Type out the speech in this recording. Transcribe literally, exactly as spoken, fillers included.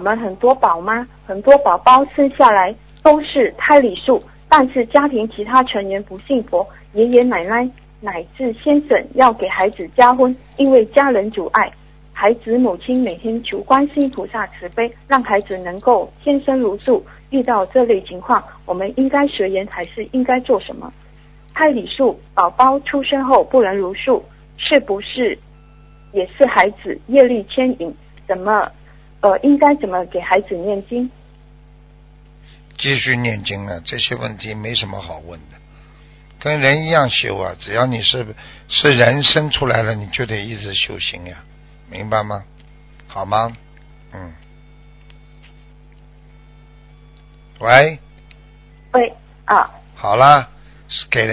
们很多宝妈、很多宝宝生下来都是胎里素，但是家庭其他成员不信佛，爷爷奶奶乃至先生要给孩子加婚，因为家人阻碍，孩子母亲每天求观世音菩萨慈悲，让孩子能够天生如素。遇到这类情况，我们应该随缘还是应该做什么？胎里素宝宝出生后不能如素，是不是也是孩子业力牵引？怎么呃应该怎么给孩子念经？ 继续念经啊，这些问题没什么好问的，跟人一样修啊，只要你是是人生出来了，你就得一直修行呀，明白吗？好吗？嗯。喂。 喂啊。 好啦，给人